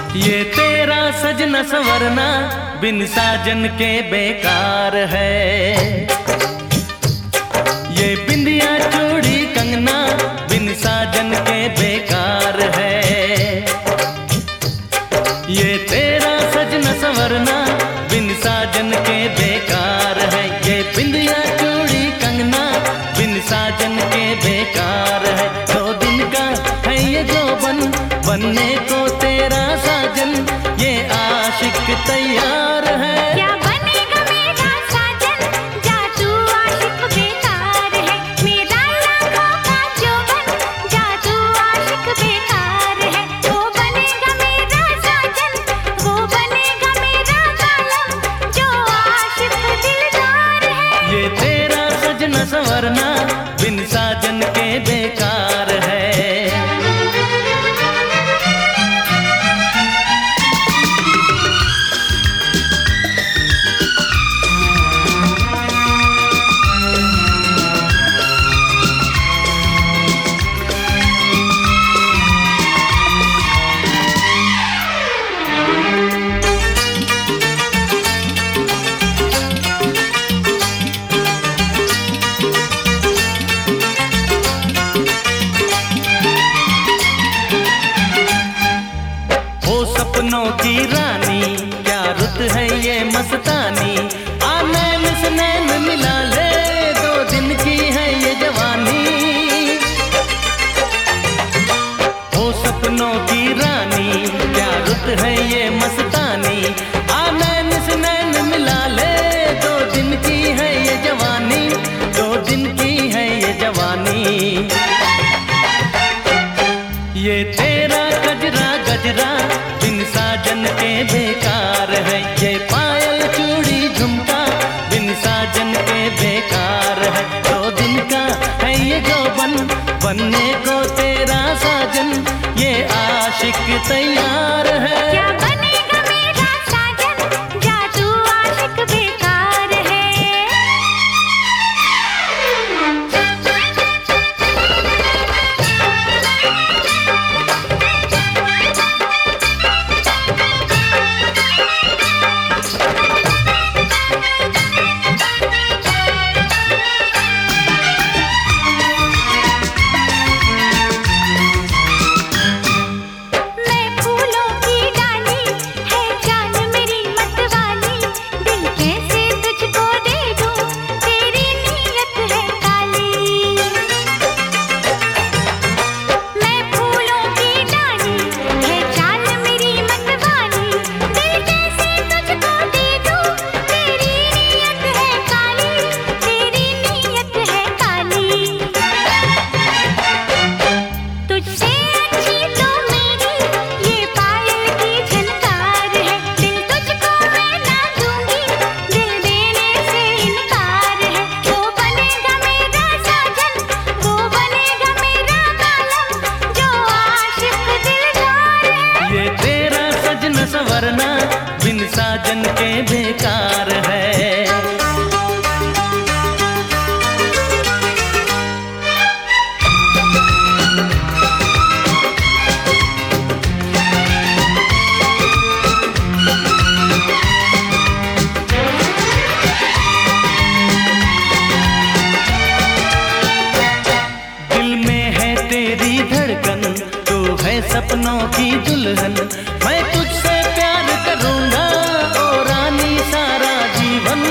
ये तेरा सजना संवरना बिन साजन के बेकार है। ये बिंदिया चूड़ी कंगना बिन साजन के बेकार है। ये तेरा सजना संवरना बिन साजन के बेकार है। ये बिंदिया चूड़ी कंगना बिन साजन के बेकार है। 2 दिन का है ये जोबन बनने को तेरा साजन, ये आशिक तैयार है। क्या बनेगा मेरा साजन, जा तू आशिक बेकार है। मेरा लाखों का जोबन, जा तू आशिक बेकार है। वो बनेगा मेरा साजन, वो बनेगा मेरा कालम, जो आशिक दिलदार है। ये तेरा सजना संवरना बिन साजन के बेकार है। सपनों की रानी क्या रुत है ये मस्तानी, आ नैन से नैन मिला ले, 2 दिन की है ये जवानी। ओ सपनों की रानी क्या रुत है ये मस्तानी, आ नैन से नैन मिला ले, 2 दिन की है ये जवानी, 2 दिन की है ये जवानी। ये तेरा गजरा गजरा बिन साजन के बेकार है। ये पायल चूड़ी झुमका बिन साजन के बेकार है। 2 दिन का है ये जोबन बनने को तेरा साजन, ये आशिक तैयार है। क्या बनेगा मेरा साजन, जा तू आशिक बेकार है। संवरना बिन साजन के बेकार है। दिल में है तेरी धड़कन, तू है सपनों की दुल्हन, मैं तुझसे प्यार करूंगा ओ रानी सारा जीवन।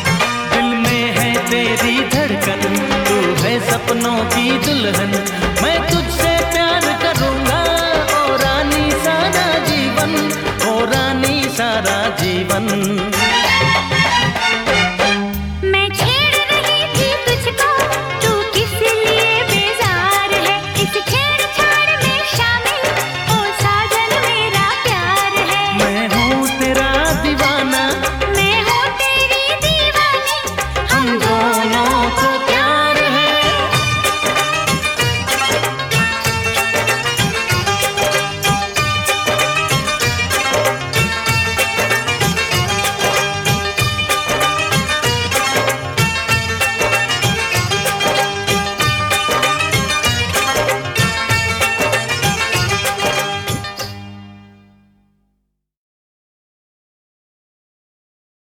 दिल में है तेरी धड़कन, तू है सपनों की दुल्हन, मैं